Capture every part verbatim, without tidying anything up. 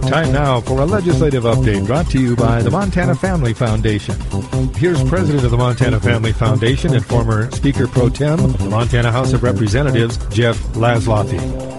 Time now for a legislative update brought to you by the Montana Family Foundation. Here's President of the Montana Family Foundation and former Speaker Pro Tem of the Montana House of Representatives, Jeff Laszloffy.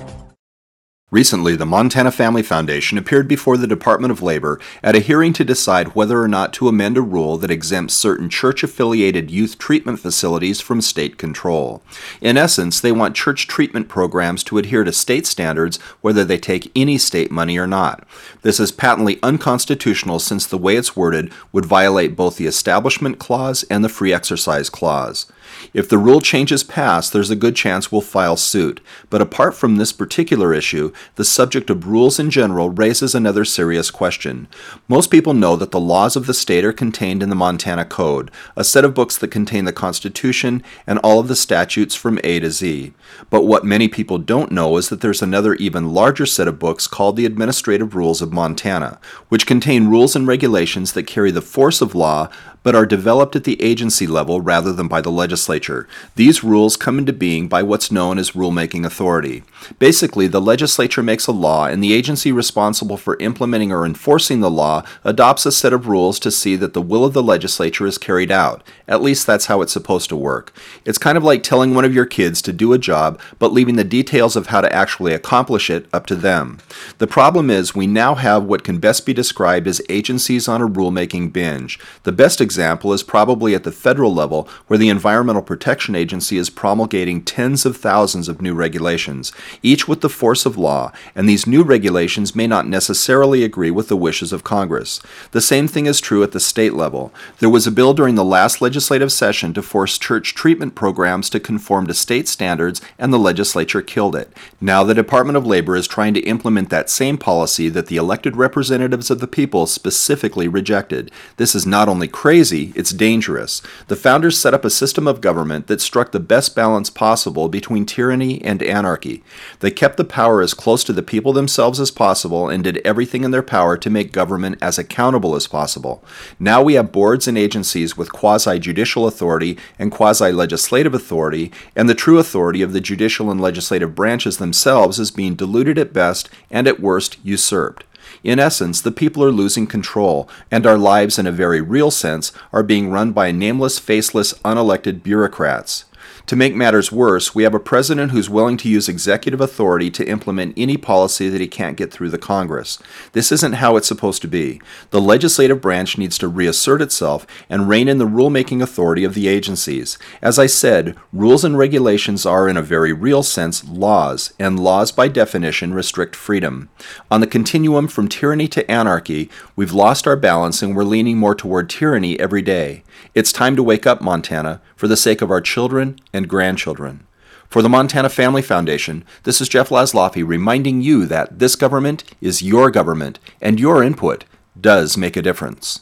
Recently, the Montana Family Foundation appeared before the Department of Labor at a hearing to decide whether or not to amend a rule that exempts certain church-affiliated youth treatment facilities from state control. In essence, they want church treatment programs to adhere to state standards whether they take any state money or not. This is patently unconstitutional since the way it's worded would violate both the Establishment Clause and the Free Exercise Clause. If the rule changes pass, there's a good chance we'll file suit. But apart from this particular issue, the subject of rules in general raises another serious question. Most people know that the laws of the state are contained in the Montana Code, a set of books that contain the Constitution and all of the statutes from A to Z. But what many people don't know is that there's another even larger set of books called the Administrative Rules of Montana, which contain rules and regulations that carry the force of law but are developed at the agency level rather than by the legislature. These rules come into being by what's known as rulemaking authority. Basically, the legislature makes a law, and the agency responsible for implementing or enforcing the law adopts a set of rules to see that the will of the legislature is carried out. At least that's how it's supposed to work. It's kind of like telling one of your kids to do a job, but leaving the details of how to actually accomplish it up to them. The problem is we now have what can best be described as agencies on a rulemaking binge. The best example example is probably at the federal level, where the Environmental Protection Agency is promulgating tens of thousands of new regulations, each with the force of law, and these new regulations may not necessarily agree with the wishes of Congress. The same thing is true at the state level. There was a bill during the last legislative session to force church treatment programs to conform to state standards, and the legislature killed it. Now the Department of Labor is trying to implement that same policy that the elected representatives of the people specifically rejected. This is not only crazy, it's dangerous. The founders set up a system of government that struck the best balance possible between tyranny and anarchy. They kept the power as close to the people themselves as possible and did everything in their power to make government as accountable as possible. Now we have boards and agencies with quasi-judicial authority and quasi-legislative authority, and the true authority of the judicial and legislative branches themselves is being diluted at best and at worst usurped. In essence, the people are losing control, and our lives in a very real sense are being run by nameless, faceless, unelected bureaucrats. To make matters worse, we have a president who's willing to use executive authority to implement any policy that he can't get through the Congress. This isn't how it's supposed to be. The legislative branch needs to reassert itself and rein in the rulemaking authority of the agencies. As I said, rules and regulations are, in a very real sense, laws, and laws by definition restrict freedom. On the continuum from tyranny to anarchy, we've lost our balance and we're leaning more toward tyranny every day. It's time to wake up, Montana, for the sake of our children and grandchildren. For the Montana Family Foundation, this is Jeff Laszloffy reminding you that this government is your government, and your input does make a difference.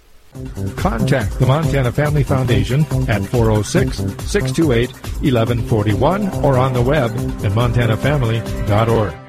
Contact the Montana Family Foundation at four oh six, six two eight, one one four one or on the web at montana family dot org.